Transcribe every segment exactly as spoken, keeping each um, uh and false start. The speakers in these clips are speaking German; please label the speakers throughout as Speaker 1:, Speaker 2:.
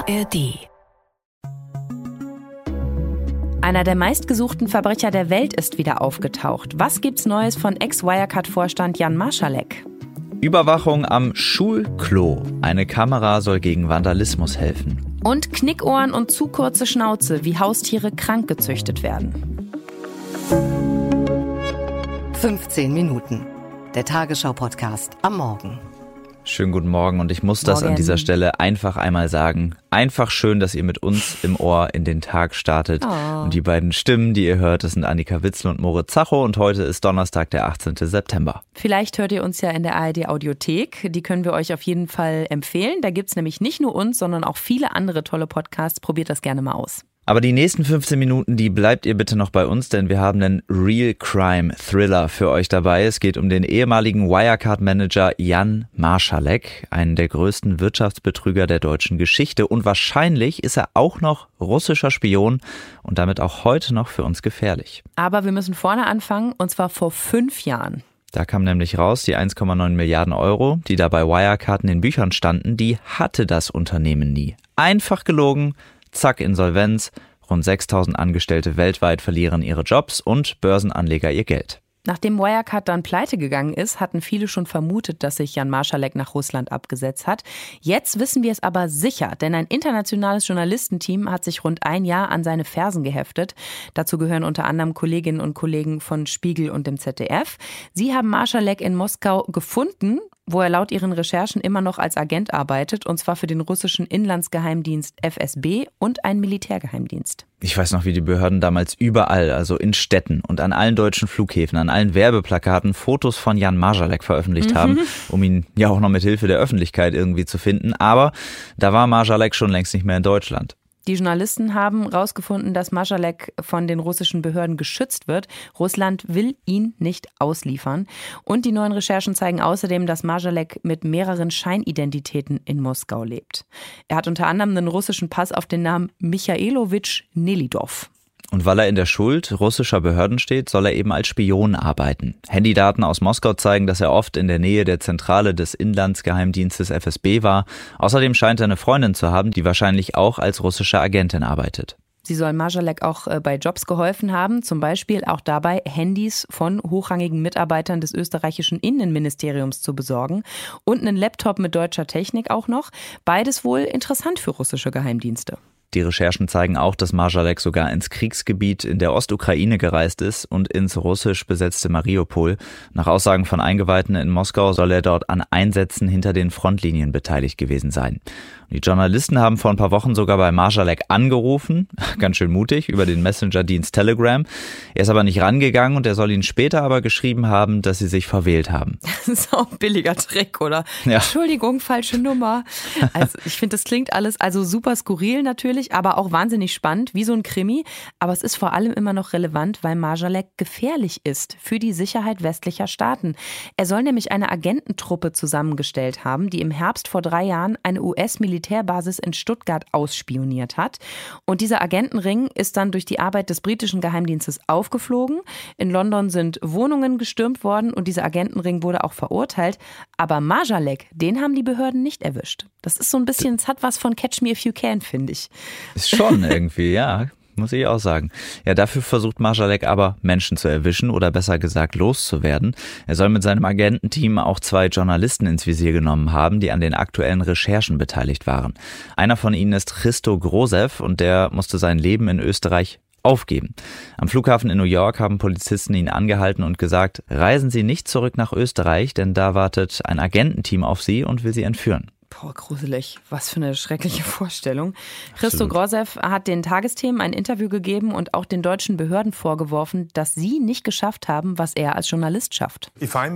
Speaker 1: A R D.
Speaker 2: Einer der meistgesuchten Verbrecher der Welt ist wieder aufgetaucht. Was gibt's Neues von Ex-Wirecard-Vorstand Jan Marschalek?
Speaker 3: Überwachung am Schulklo. Eine Kamera soll gegen Vandalismus helfen.
Speaker 2: Und Knickohren und zu kurze Schnauze, wie Haustiere krank gezüchtet werden.
Speaker 1: fünfzehn Minuten. Der Tagesschau-Podcast am Morgen.
Speaker 3: Schönen guten Morgen und ich muss das
Speaker 2: Morgen.
Speaker 3: An dieser Stelle einfach einmal sagen. Einfach schön, dass ihr mit uns im Ohr in den Tag startet.
Speaker 2: Oh.
Speaker 3: Und die beiden Stimmen, die ihr hört, das sind Annika Witzel und Moritz Zacho und heute ist Donnerstag, der achtzehnten September.
Speaker 2: Vielleicht hört ihr uns ja in der A R D Audiothek. Die können wir euch auf jeden Fall empfehlen. Da gibt's nämlich nicht nur uns, sondern auch viele andere tolle Podcasts. Probiert das gerne mal aus.
Speaker 3: Aber die nächsten fünfzehn Minuten, die bleibt ihr bitte noch bei uns, denn wir haben einen Real Crime Thriller für euch dabei. Es geht um den ehemaligen Wirecard-Manager Jan Marschalek, einen der größten Wirtschaftsbetrüger der deutschen Geschichte. Und wahrscheinlich ist er auch noch russischer Spion und damit auch heute noch für uns gefährlich.
Speaker 2: Aber wir müssen vorne anfangen, und zwar vor fünf Jahren.
Speaker 3: Da kam nämlich raus, die eins Komma neun Milliarden Euro, die da bei Wirecard in den Büchern standen, die hatte das Unternehmen nie. Einfach gelogen. Zack, Insolvenz. Rund sechstausend Angestellte weltweit verlieren ihre Jobs und Börsenanleger ihr Geld.
Speaker 2: Nachdem Wirecard dann pleite gegangen ist, hatten viele schon vermutet, dass sich Jan Marschalek nach Russland abgesetzt hat. Jetzt wissen wir es aber sicher, denn ein internationales Journalistenteam hat sich rund ein Jahr an seine Fersen geheftet. Dazu gehören unter anderem Kolleginnen und Kollegen von Spiegel und dem Z D F. Sie haben Marschalek in Moskau gefunden, wo er laut ihren Recherchen immer noch als Agent arbeitet, und zwar für den russischen Inlandsgeheimdienst F S B und einen Militärgeheimdienst.
Speaker 3: Ich weiß noch, wie die Behörden damals überall, also in Städten und an allen deutschen Flughäfen, an allen Werbeplakaten Fotos von Jan Marschalek veröffentlicht mhm. haben, um ihn ja auch noch mit Hilfe der Öffentlichkeit irgendwie zu finden. Aber da war Marschalek schon längst nicht mehr in Deutschland.
Speaker 2: Die Journalisten haben herausgefunden, dass Marschalek von den russischen Behörden geschützt wird. Russland will ihn nicht ausliefern. Und die neuen Recherchen zeigen außerdem, dass Marschalek mit mehreren Scheinidentitäten in Moskau lebt. Er hat unter anderem einen russischen Pass auf den Namen Michailowitsch Nelidov.
Speaker 3: Und weil er in der Schuld russischer Behörden steht, soll er eben als Spion arbeiten. Handydaten aus Moskau zeigen, dass er oft in der Nähe der Zentrale des Inlandsgeheimdienstes F S B war. Außerdem scheint er eine Freundin zu haben, die wahrscheinlich auch als russische Agentin arbeitet.
Speaker 2: Sie soll Marschalek auch bei Jobs geholfen haben, zum Beispiel auch dabei, Handys von hochrangigen Mitarbeitern des österreichischen Innenministeriums zu besorgen und einen Laptop mit deutscher Technik auch noch. Beides wohl interessant für russische Geheimdienste.
Speaker 3: Die Recherchen zeigen auch, dass Marschalek sogar ins Kriegsgebiet in der Ostukraine gereist ist und ins russisch besetzte Mariupol. Nach Aussagen von Eingeweihten in Moskau soll er dort an Einsätzen hinter den Frontlinien beteiligt gewesen sein. Die Journalisten haben vor ein paar Wochen sogar bei Marschalek angerufen, ganz schön mutig, über den Messenger-Dienst Telegram. Er ist aber nicht rangegangen und er soll ihnen später aber geschrieben haben, dass sie sich verwählt haben.
Speaker 2: Das ist auch ein billiger Trick, oder?
Speaker 3: Ja.
Speaker 2: Entschuldigung, falsche Nummer. Also ich finde, das klingt alles also super skurril natürlich, aber auch wahnsinnig spannend, wie so ein Krimi. Aber es ist vor allem immer noch relevant, weil Marschalek gefährlich ist für die Sicherheit westlicher Staaten. Er soll nämlich eine Agententruppe zusammengestellt haben, die im Herbst vor drei Jahren eine U S-Militärbasis in Stuttgart ausspioniert hat. Und dieser Agentenring ist dann durch die Arbeit des britischen Geheimdienstes aufgeflogen. In London sind Wohnungen gestürmt worden und dieser Agentenring wurde auch verurteilt. Aber Marschalek, den haben die Behörden nicht erwischt. Das ist so ein bisschen, es hat was von Catch Me If You Can, finde ich.
Speaker 3: Ist schon irgendwie, ja, muss ich auch sagen. Ja, dafür versucht Marschalek aber, Menschen zu erwischen oder besser gesagt loszuwerden. Er soll mit seinem Agententeam auch zwei Journalisten ins Visier genommen haben, die an den aktuellen Recherchen beteiligt waren. Einer von ihnen ist Christo Grozew und der musste sein Leben in Österreich aufgeben. Am Flughafen in New York haben Polizisten ihn angehalten und gesagt, reisen Sie nicht zurück nach Österreich, denn da wartet ein Agententeam auf Sie und will Sie entführen.
Speaker 2: Boah, gruselig. Was für eine schreckliche Vorstellung. Christo Grozew hat den Tagesthemen ein Interview gegeben und auch den deutschen Behörden vorgeworfen, dass sie nicht geschafft haben, was er als Journalist schafft.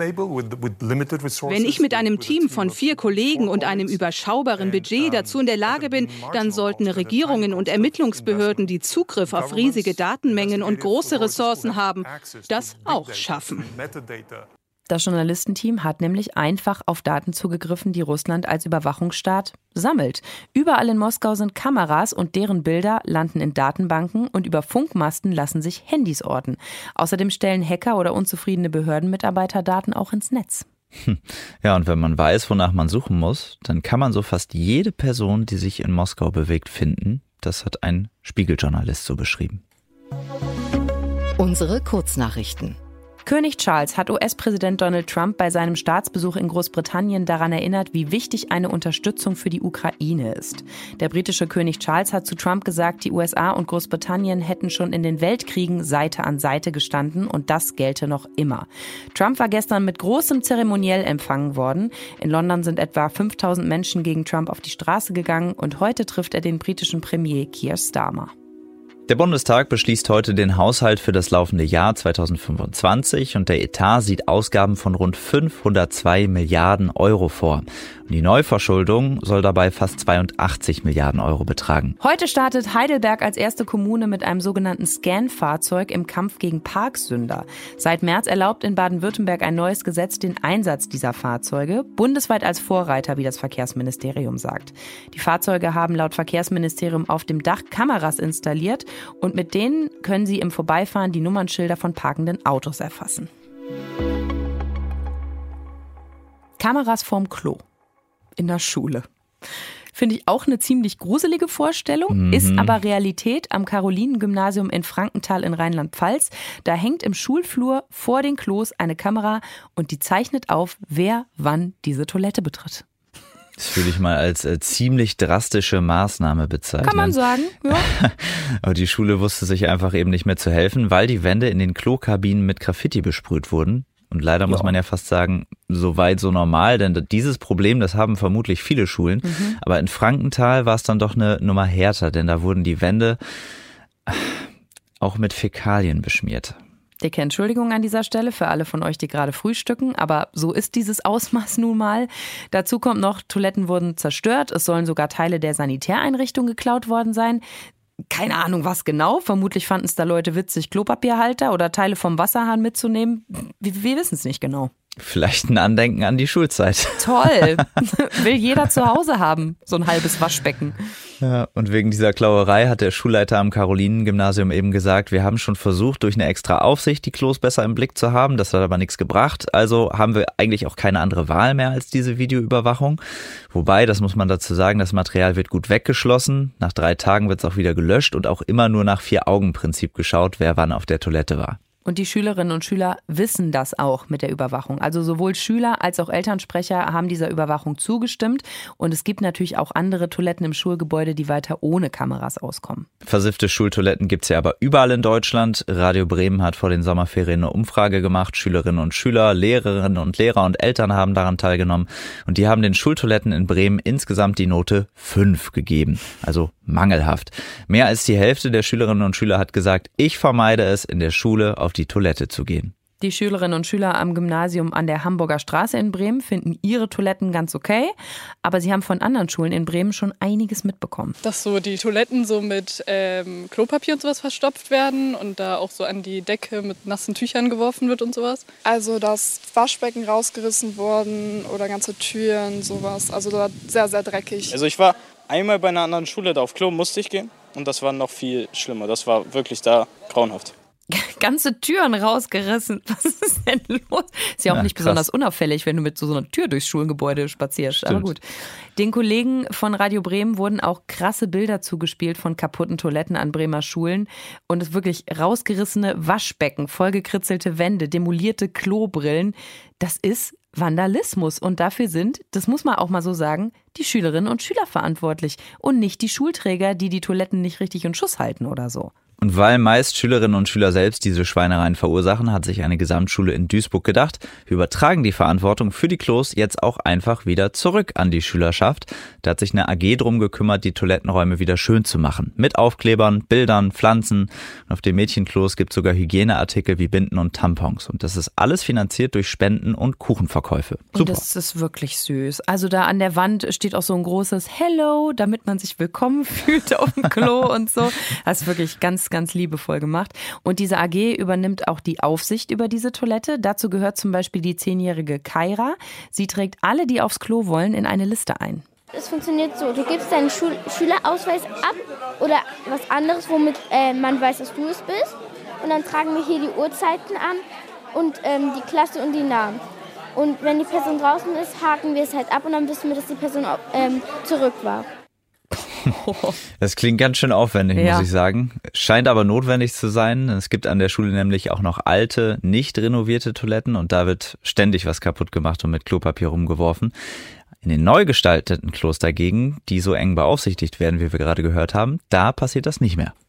Speaker 4: Wenn ich mit einem Team von vier Kollegen und einem überschaubaren Budget dazu in der Lage bin, dann sollten Regierungen und Ermittlungsbehörden, die Zugriff auf riesige Datenmengen und große Ressourcen haben, das auch schaffen.
Speaker 2: Das Journalistenteam hat nämlich einfach auf Daten zugegriffen, die Russland als Überwachungsstaat sammelt. Überall in Moskau sind Kameras und deren Bilder landen in Datenbanken und über Funkmasten lassen sich Handys orten. Außerdem stellen Hacker oder unzufriedene Behördenmitarbeiter Daten auch ins Netz.
Speaker 3: Ja, und wenn man weiß, wonach man suchen muss, dann kann man so fast jede Person, die sich in Moskau bewegt, finden. Das hat ein Spiegeljournalist so beschrieben.
Speaker 1: Unsere Kurznachrichten.
Speaker 2: König Charles hat U S-Präsident Donald Trump bei seinem Staatsbesuch in Großbritannien daran erinnert, wie wichtig eine Unterstützung für die Ukraine ist. Der britische König Charles hat zu Trump gesagt, die U S A und Großbritannien hätten schon in den Weltkriegen Seite an Seite gestanden und das gelte noch immer. Trump war gestern mit großem Zeremoniell empfangen worden. In London sind etwa fünftausend Menschen gegen Trump auf die Straße gegangen und heute trifft er den britischen Premier Keir Starmer.
Speaker 3: Der Bundestag beschließt heute den Haushalt für das laufende Jahr zweitausendfünfundzwanzig und der Etat sieht Ausgaben von rund fünfhundertzwei Milliarden Euro vor. Und die Neuverschuldung soll dabei fast zweiundachtzig Milliarden Euro betragen.
Speaker 2: Heute startet Heidelberg als erste Kommune mit einem sogenannten Scan-Fahrzeug im Kampf gegen Parksünder. Seit März erlaubt in Baden-Württemberg ein neues Gesetz den Einsatz dieser Fahrzeuge, bundesweit als Vorreiter, wie das Verkehrsministerium sagt. Die Fahrzeuge haben laut Verkehrsministerium auf dem Dach Kameras installiert und mit denen können sie im Vorbeifahren die Nummernschilder von parkenden Autos erfassen. Kameras vorm Klo. In der Schule. Finde ich auch eine ziemlich gruselige Vorstellung, mhm. ist aber Realität am Carolinen-Gymnasium in Frankenthal in Rheinland-Pfalz. Da hängt im Schulflur vor den Klos eine Kamera und die zeichnet auf, wer wann diese Toilette betritt.
Speaker 3: Das würde ich mal als äh, ziemlich drastische Maßnahme bezeichnen.
Speaker 2: Kann man sagen, ja.
Speaker 3: Aber die Schule wusste sich einfach eben nicht mehr zu helfen, weil die Wände in den Klokabinen mit Graffiti besprüht wurden. Und leider ja. muss man ja fast sagen, so weit, so normal, denn dieses Problem, das haben vermutlich viele Schulen. Mhm. Aber in Frankenthal war es dann doch eine Nummer härter, denn da wurden die Wände auch mit Fäkalien beschmiert.
Speaker 2: Dicke Entschuldigung an dieser Stelle für alle von euch, die gerade frühstücken, aber so ist dieses Ausmaß nun mal. Dazu kommt noch, Toiletten wurden zerstört, es sollen sogar Teile der Sanitäreinrichtung geklaut worden sein. Keine Ahnung, was genau. Vermutlich fanden es da Leute witzig, Klopapierhalter oder Teile vom Wasserhahn mitzunehmen. Wir, wir wissen es nicht genau.
Speaker 3: Vielleicht ein Andenken an die Schulzeit.
Speaker 2: Toll. Will jeder zu Hause haben, so ein halbes Waschbecken.
Speaker 3: Ja, und wegen dieser Klauerei hat der Schulleiter am Carolinen-Gymnasium eben gesagt, wir haben schon versucht, durch eine extra Aufsicht die Klos besser im Blick zu haben. Das hat aber nichts gebracht. Also haben wir eigentlich auch keine andere Wahl mehr als diese Videoüberwachung. Wobei, das muss man dazu sagen, das Material wird gut weggeschlossen. Nach drei Tagen wird es auch wieder gelöscht und auch immer nur nach Vier-Augen-Prinzip geschaut, wer wann auf der Toilette war.
Speaker 2: Und die Schülerinnen und Schüler wissen das auch mit der Überwachung. Also sowohl Schüler als auch Elternsprecher haben dieser Überwachung zugestimmt. Und es gibt natürlich auch andere Toiletten im Schulgebäude, die weiter ohne Kameras auskommen.
Speaker 3: Versiffte Schultoiletten gibt es ja aber überall in Deutschland. Radio Bremen hat vor den Sommerferien eine Umfrage gemacht. Schülerinnen und Schüler, Lehrerinnen und Lehrer und Eltern haben daran teilgenommen. Und die haben den Schultoiletten in Bremen insgesamt die Note fünf gegeben. Also mangelhaft. Mehr als die Hälfte der Schülerinnen und Schüler hat gesagt, ich vermeide es, in der Schule auf die Toilette zu gehen.
Speaker 2: Die Schülerinnen und Schüler am Gymnasium an der Hamburger Straße in Bremen finden ihre Toiletten ganz okay, aber sie haben von anderen Schulen in Bremen schon einiges mitbekommen.
Speaker 5: Dass so die Toiletten so mit ähm, Klopapier und sowas verstopft werden und da auch so an die Decke mit nassen Tüchern geworfen wird und sowas.
Speaker 6: Also dass Waschbecken rausgerissen wurden oder ganze Türen, sowas. Also da sehr, sehr dreckig.
Speaker 7: Also ich war einmal bei einer anderen Schule, da auf Klo musste ich gehen und das war noch viel schlimmer. Das war wirklich da grauenhaft.
Speaker 2: Ganze Türen rausgerissen. Was ist denn los? Ist ja auch ja, nicht krass. Besonders unauffällig, wenn du mit so einer Tür durchs Schulgebäude spazierst. Stimmt. Aber gut. Den Kollegen von Radio Bremen wurden auch krasse Bilder zugespielt von kaputten Toiletten an Bremer Schulen. Und es wirklich rausgerissene Waschbecken, vollgekritzelte Wände, demolierte Klobrillen. Das ist Vandalismus. Und dafür sind, das muss man auch mal so sagen, die Schülerinnen und Schüler verantwortlich. Und nicht die Schulträger, die die Toiletten nicht richtig in Schuss halten oder so.
Speaker 3: Und weil meist Schülerinnen und Schüler selbst diese Schweinereien verursachen, hat sich eine Gesamtschule in Duisburg gedacht, wir übertragen die Verantwortung für die Klos jetzt auch einfach wieder zurück an die Schülerschaft. Da hat sich eine A G drum gekümmert, die Toilettenräume wieder schön zu machen. Mit Aufklebern, Bildern, Pflanzen. Und auf den Mädchenklos gibt es sogar Hygieneartikel wie Binden und Tampons. Und das ist alles finanziert durch Spenden und Kuchenverkäufe. Super.
Speaker 2: Und das ist wirklich süß. Also da an der Wand steht auch so ein großes Hello, damit man sich willkommen fühlt auf dem Klo und so. Das ist wirklich ganz ganz liebevoll gemacht. Und diese A G übernimmt auch die Aufsicht über diese Toilette. Dazu gehört zum Beispiel die zehnjährige Kaira. Sie trägt alle, die aufs Klo wollen, in eine Liste ein.
Speaker 8: Es funktioniert so, du gibst deinen Schul- Schülerausweis ab oder was anderes, womit äh, man weiß, dass du es bist. Und dann tragen wir hier die Uhrzeiten an und ähm, die Klasse und die Namen. Und wenn die Person draußen ist, haken wir es halt ab und dann wissen wir, dass die Person ähm, zurück war.
Speaker 3: Das klingt ganz schön aufwendig,
Speaker 2: ja.
Speaker 3: muss ich sagen. Scheint aber notwendig zu sein. Es gibt an der Schule nämlich auch noch alte, nicht renovierte Toiletten und da wird ständig was kaputt gemacht und mit Klopapier rumgeworfen. In den neu gestalteten Klos dagegen, die so eng beaufsichtigt werden, wie wir gerade gehört haben, da passiert das nicht mehr.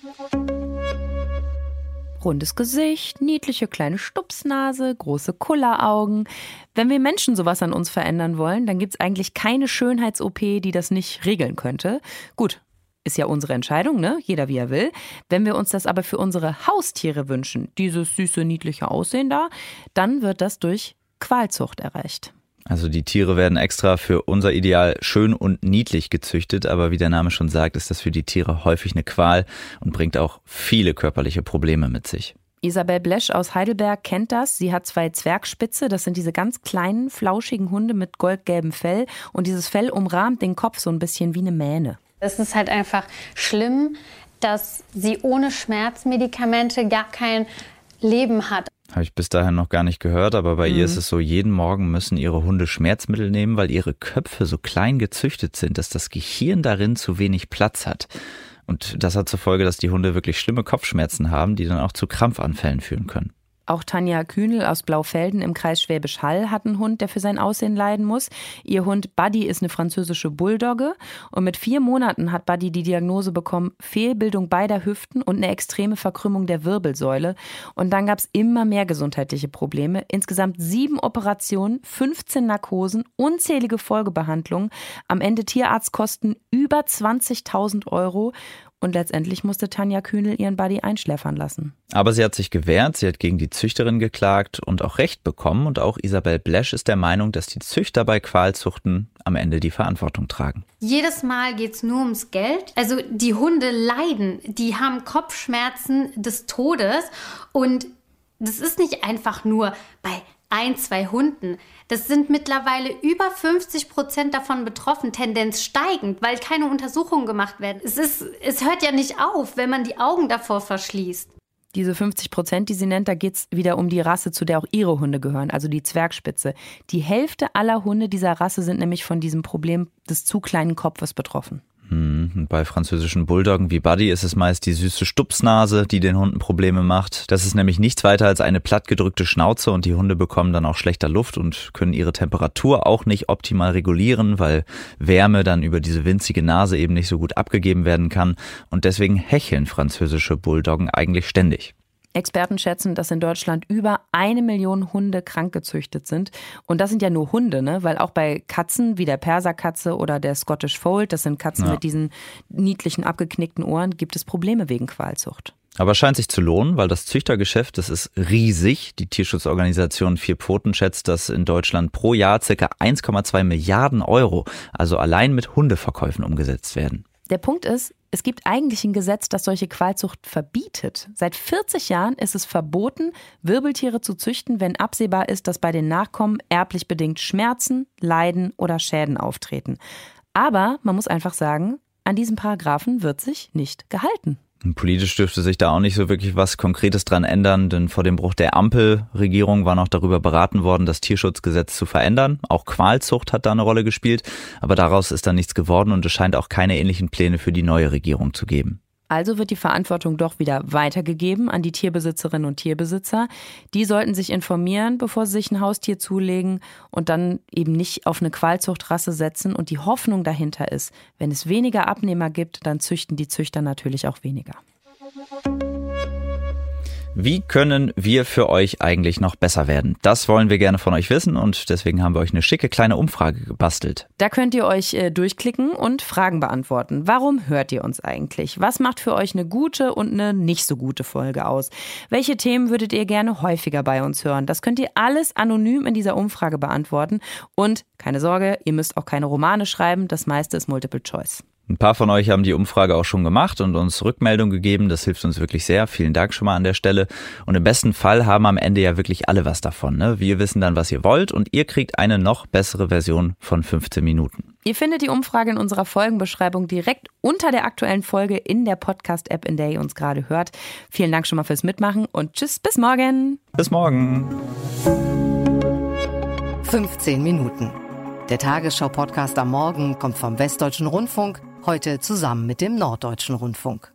Speaker 2: Rundes Gesicht, niedliche kleine Stupsnase, große Kulleraugen. Wenn wir Menschen sowas an uns verändern wollen, dann gibt es eigentlich keine Schönheits-O P, die das nicht regeln könnte. Gut, ist ja unsere Entscheidung, ne? Jeder wie er will. Wenn wir uns das aber für unsere Haustiere wünschen, dieses süße, niedliche Aussehen da, dann wird das durch Qualzucht erreicht.
Speaker 3: Also die Tiere werden extra für unser Ideal schön und niedlich gezüchtet, aber wie der Name schon sagt, ist das für die Tiere häufig eine Qual und bringt auch viele körperliche Probleme mit sich.
Speaker 2: Isabel Blesch aus Heidelberg kennt das. Sie hat zwei Zwergspitze, das sind diese ganz kleinen, flauschigen Hunde mit goldgelbem Fell und dieses Fell umrahmt den Kopf so ein bisschen wie eine Mähne.
Speaker 9: Es ist halt einfach schlimm, dass sie ohne Schmerzmedikamente gar kein Leben hat.
Speaker 3: Habe ich bis dahin noch gar nicht gehört, aber bei
Speaker 2: mhm.
Speaker 3: ihr ist es so, jeden Morgen müssen ihre Hunde Schmerzmittel nehmen, weil ihre Köpfe so klein gezüchtet sind, dass das Gehirn darin zu wenig Platz hat. Und das hat zur Folge, dass die Hunde wirklich schlimme Kopfschmerzen haben, die dann auch zu Krampfanfällen führen können.
Speaker 2: Auch Tanja Kühnel aus Blaufelden im Kreis Schwäbisch Hall hat einen Hund, der für sein Aussehen leiden muss. Ihr Hund Buddy ist eine französische Bulldogge und mit vier Monaten hat Buddy die Diagnose bekommen, Fehlbildung beider Hüften und eine extreme Verkrümmung der Wirbelsäule. Und dann gab es immer mehr gesundheitliche Probleme. Insgesamt sieben Operationen, fünfzehn Narkosen, unzählige Folgebehandlungen. Am Ende Tierarztkosten über zwanzigtausend Euro. Und letztendlich musste Tanja Kühnel ihren Buddy einschläfern lassen.
Speaker 3: Aber sie hat sich gewehrt, sie hat gegen die Züchterin geklagt und auch Recht bekommen. Und auch Isabel Blesch ist der Meinung, dass die Züchter bei Qualzuchten am Ende die Verantwortung tragen.
Speaker 9: Jedes Mal geht es nur ums Geld. Also die Hunde leiden, die haben Kopfschmerzen des Todes. Und das ist nicht einfach nur bei ein, zwei Hunden. Das sind mittlerweile über fünfzig Prozent davon betroffen, Tendenz steigend, weil keine Untersuchungen gemacht werden. Es ist, es hört ja nicht auf, wenn man die Augen davor verschließt.
Speaker 2: Diese fünfzig Prozent, die sie nennt, da geht es wieder um die Rasse, zu der auch ihre Hunde gehören, also die Zwergspitze. Die Hälfte aller Hunde dieser Rasse sind nämlich von diesem Problem des zu kleinen Kopfes betroffen.
Speaker 3: Hm, bei französischen Bulldoggen wie Buddy ist es meist die süße Stupsnase, die den Hunden Probleme macht. Das ist nämlich nichts weiter als eine plattgedrückte Schnauze und die Hunde bekommen dann auch schlechter Luft und können ihre Temperatur auch nicht optimal regulieren, weil Wärme dann über diese winzige Nase eben nicht so gut abgegeben werden kann. Und deswegen hecheln französische Bulldoggen eigentlich ständig.
Speaker 2: Experten schätzen, dass in Deutschland über eine Million Hunde krankgezüchtet sind. Und das sind ja nur Hunde, ne? Weil auch bei Katzen wie der Perserkatze oder der Scottish Fold, das sind Katzen ja. mit diesen niedlichen abgeknickten Ohren, gibt es Probleme wegen Qualzucht.
Speaker 3: Aber es scheint sich zu lohnen, weil das Züchtergeschäft, das ist riesig. Die Tierschutzorganisation Vier Pfoten schätzt, dass in Deutschland pro Jahr ca. eins Komma zwei Milliarden Euro, also allein mit Hundeverkäufen umgesetzt werden.
Speaker 2: Der Punkt ist, es gibt eigentlich ein Gesetz, das solche Qualzucht verbietet. Seit vierzig Jahren ist es verboten, Wirbeltiere zu züchten, wenn absehbar ist, dass bei den Nachkommen erblich bedingt Schmerzen, Leiden oder Schäden auftreten. Aber man muss einfach sagen, an diesem Paragraphen wird sich nicht gehalten.
Speaker 3: Politisch dürfte sich da auch nicht so wirklich was Konkretes dran ändern, denn vor dem Bruch der Ampelregierung war noch darüber beraten worden, das Tierschutzgesetz zu verändern. Auch Qualzucht hat da eine Rolle gespielt, aber daraus ist dann nichts geworden und es scheint auch keine ähnlichen Pläne für die neue Regierung zu geben.
Speaker 2: Also wird die Verantwortung doch wieder weitergegeben an die Tierbesitzerinnen und Tierbesitzer. Die sollten sich informieren, bevor sie sich ein Haustier zulegen und dann eben nicht auf eine Qualzuchtrasse setzen. Und die Hoffnung dahinter ist, wenn es weniger Abnehmer gibt, dann züchten die Züchter natürlich auch weniger.
Speaker 3: Wie können wir für euch eigentlich noch besser werden? Das wollen wir gerne von euch wissen und deswegen haben wir euch eine schicke kleine Umfrage gebastelt.
Speaker 2: Da könnt ihr euch äh, durchklicken und Fragen beantworten. Warum hört ihr uns eigentlich? Was macht für euch eine gute und eine nicht so gute Folge aus? Welche Themen würdet ihr gerne häufiger bei uns hören? Das könnt ihr alles anonym in dieser Umfrage beantworten. Und keine Sorge, ihr müsst auch keine Romane schreiben. Das meiste ist Multiple Choice.
Speaker 3: Ein paar von euch haben die Umfrage auch schon gemacht und uns Rückmeldung gegeben. Das hilft uns wirklich sehr. Vielen Dank schon mal an der Stelle. Und im besten Fall haben am Ende ja wirklich alle was davon, ne? Wir wissen dann, was ihr wollt und ihr kriegt eine noch bessere Version von fünfzehn Minuten.
Speaker 2: Ihr findet die Umfrage in unserer Folgenbeschreibung direkt unter der aktuellen Folge in der Podcast-App, in der ihr uns gerade hört. Vielen Dank schon mal fürs Mitmachen und tschüss, bis morgen.
Speaker 3: Bis morgen.
Speaker 1: fünfzehn Minuten. Der Tagesschau-Podcast am Morgen kommt vom Westdeutschen Rundfunk, heute zusammen mit dem Norddeutschen Rundfunk.